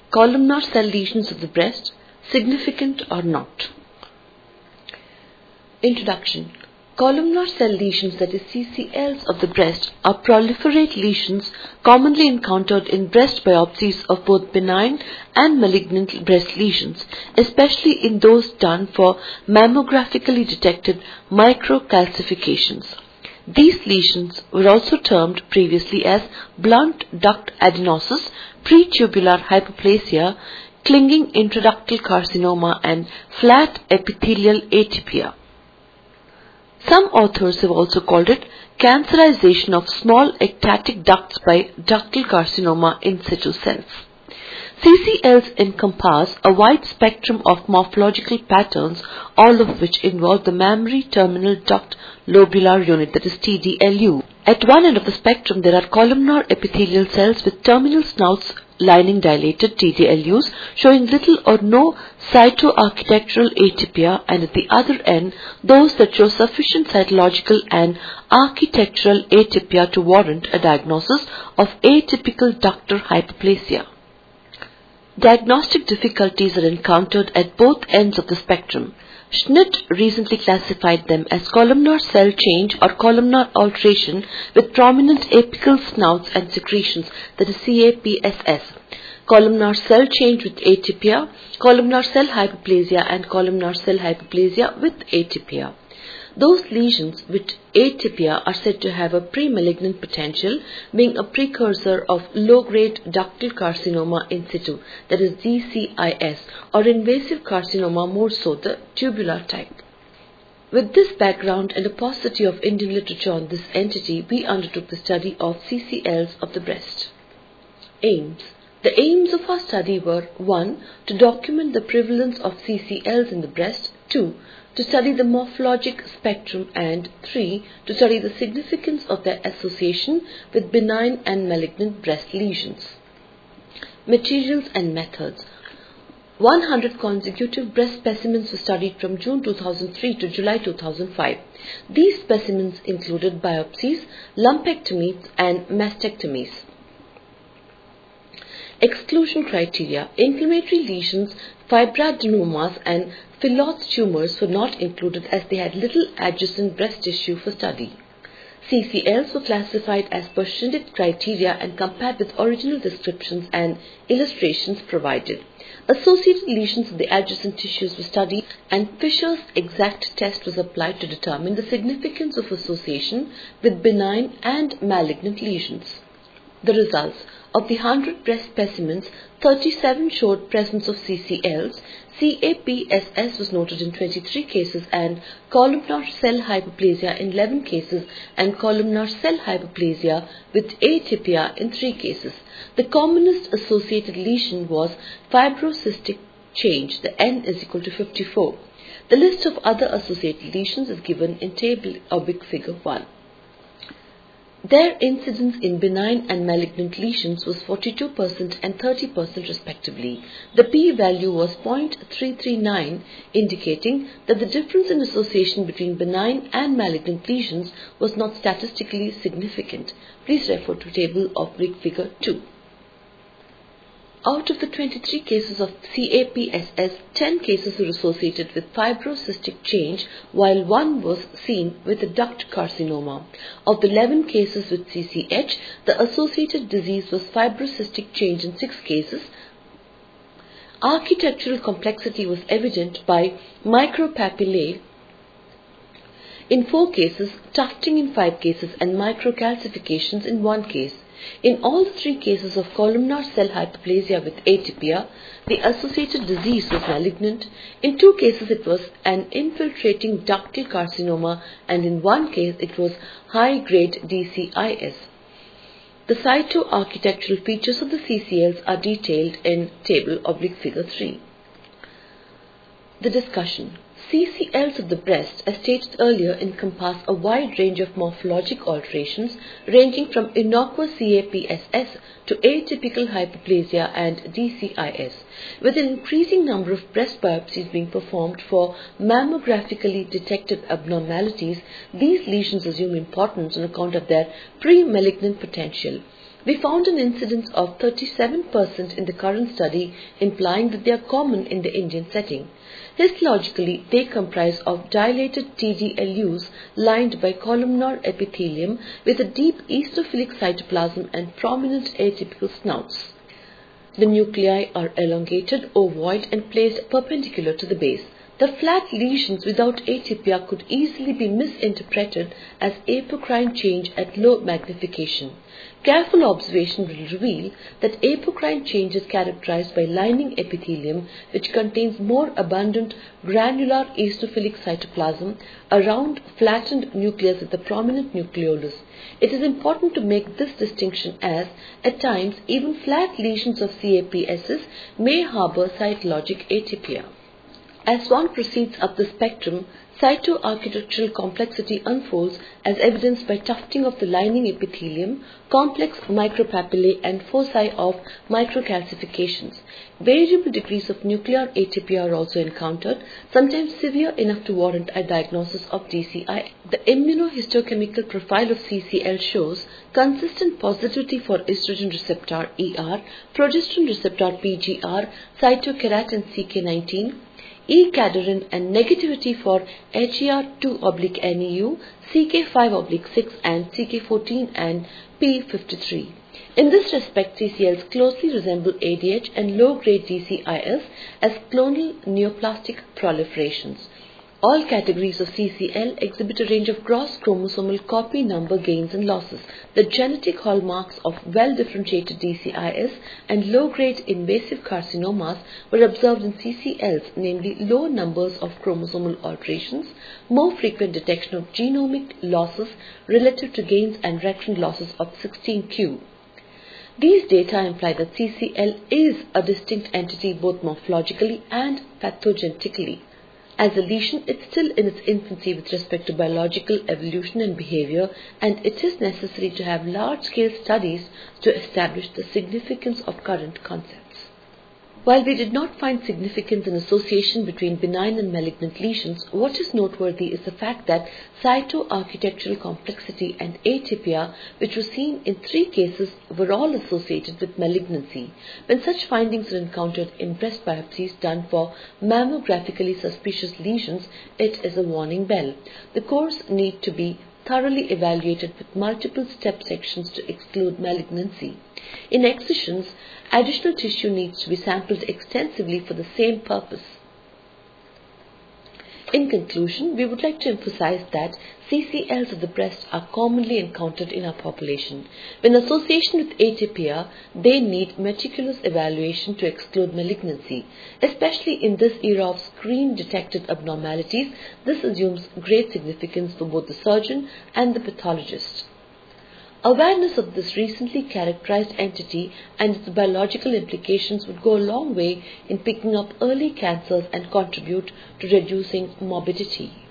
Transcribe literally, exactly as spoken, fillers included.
columnar cell lesions of the breast, significant or not? Introduction. Columnar cell lesions, that is C C Ls of the breast, are proliferate lesions commonly encountered in breast biopsies of both benign and malignant breast lesions, especially in those done for mammographically detected microcalcifications. These lesions were also termed previously as blunt duct adenosis, pretubular hyperplasia, clinging intraductal carcinoma, and flat epithelial atypia. Some authors have also called it cancerization of small ectatic ducts by ductal carcinoma in situ cells. C C Ls encompass a wide spectrum of morphological patterns, all of which involve the mammary terminal duct lobular unit, that is T D L U. At one end of the spectrum, there are columnar epithelial cells with terminal snouts lining dilated T D L Us, showing little or no cytoarchitectural atypia, and at the other end, those that show sufficient cytological and architectural atypia to warrant a diagnosis of atypical ductal hyperplasia. Diagnostic difficulties are encountered at both ends of the spectrum. Schnitt recently classified them as columnar cell change or columnar alteration with prominent apical snouts and secretions, that is C A P S S, columnar cell change with atypia, columnar cell hyperplasia, and columnar cell hyperplasia with atypia. Those lesions with atypia are said to have a pre-malignant potential, being a precursor of low-grade ductal carcinoma in situ, that is D C I S, or invasive carcinoma, more so the tubular type. With this background and a paucity of Indian literature on this entity, we undertook the study of C C Ls of the breast. Aims. The aims of our study were one. To document the prevalence of C C Ls in the breast, two. To study the morphologic spectrum, and three. To study the significance of their association with benign and malignant breast lesions. Materials and methods. one hundred consecutive breast specimens were studied from June two thousand three to July two thousand five. These specimens included biopsies, lumpectomies, and mastectomies. Exclusion criteria. Inflammatory lesions, fibroadenomas, and Phyllodes tumors were not included as they had little adjacent breast tissue for study. C C Ls were classified as per Schnitt criteria and compared with original descriptions and illustrations provided. Associated lesions of the adjacent tissues were studied, and Fisher's exact test was applied to determine the significance of association with benign and malignant lesions. The results. Of the one hundred breast specimens, thirty-seven showed presence of C C Ls. C A P S S was noted in twenty-three cases, and columnar cell hyperplasia in eleven cases, and columnar cell hyperplasia with atypia in three cases. The commonest associated lesion was fibrocystic change. The N is equal to fifty-four. The list of other associated lesions is given in table oblique figure one. Their incidence in benign and malignant lesions was forty-two percent and thirty percent respectively. The p-value was zero point three three nine, indicating that the difference in association between benign and malignant lesions was not statistically significant. Please refer to table oblique figure two. Out of the twenty-three cases of C A P S S, ten cases were associated with fibrocystic change, while one was seen with a duct carcinoma. Of the eleven cases with C C H, the associated disease was fibrocystic change in six cases. Architectural complexity was evident by micropapillae in four cases, tufting in five cases, and microcalcifications in one case. In all the three cases of columnar cell hyperplasia with atypia, the associated disease was malignant. In two cases it was an infiltrating ductal carcinoma, and in one case it was high-grade D C I S. The cytoarchitectural features of the C C Ls are detailed in table oblique figure three. The discussion. C C Ls of the breast, as stated earlier, encompass a wide range of morphologic alterations ranging from innocuous C A P S S to atypical hyperplasia and D C I S, with an increasing number of breast biopsies being performed for mammographically detected abnormalities. These lesions assume importance on account of their pre-malignant potential. We found an incidence of thirty-seven percent in the current study, implying that they are common in the Indian setting. Histologically, they comprise of dilated T D L Us lined by columnar epithelium with a deep eosinophilic cytoplasm and prominent atypical snouts. The nuclei are elongated, ovoid, and placed perpendicular to the base. The flat lesions without atypia could easily be misinterpreted as apocrine change at low magnification. Careful observation will reveal that apocrine change is characterized by lining epithelium, which contains more abundant granular eosinophilic cytoplasm around flattened nucleus with a prominent nucleolus. It is important to make this distinction as, at times, even flat lesions of C A P S S may harbor cytologic atypia. As one proceeds up the spectrum, cytoarchitectural complexity unfolds as evidenced by tufting of the lining epithelium, complex micropapillae and foci of microcalcifications. Variable degrees of nuclear atypia are also encountered, sometimes severe enough to warrant a diagnosis of D C I. The immunohistochemical profile of C C L shows consistent positivity for estrogen receptor E R, progesterone receptor P G R, cytokeratin C K nineteen, E-cadherin and negativity for H E R two N E U, C K five six and C K fourteen and P fifty-three. In this respect, C C Ls closely resemble A D H and low-grade D C I S as clonal neoplastic proliferations. All categories of C C L exhibit a range of gross chromosomal copy number gains and losses. The genetic hallmarks of well-differentiated D C I S and low-grade invasive carcinomas were observed in C C Ls, namely low numbers of chromosomal alterations, more frequent detection of genomic losses relative to gains and recurrent losses of sixteen q. These data imply that C C L is a distinct entity both morphologically and pathogenetically. As a lesion, it is still in its infancy with respect to biological evolution and behavior, and it is necessary to have large-scale studies to establish the significance of current concepts. While we did not find significance in association between benign and malignant lesions, what is noteworthy is the fact that cytoarchitectural complexity and atypia, which were seen in three cases, were all associated with malignancy. When such findings are encountered in breast biopsies done for mammographically suspicious lesions, it is a warning bell. The cores need to be thoroughly evaluated with multiple step sections to exclude malignancy. In excisions, additional tissue needs to be sampled extensively for the same purpose. In conclusion, we would like to emphasize that C C Ls of the breast are commonly encountered in our population. When association with atypia, they need meticulous evaluation to exclude malignancy. Especially in this era of screen-detected abnormalities, this assumes great significance for both the surgeon and the pathologist. Awareness of this recently characterized entity and its biological implications would go a long way in picking up early cancers and contribute to reducing morbidity.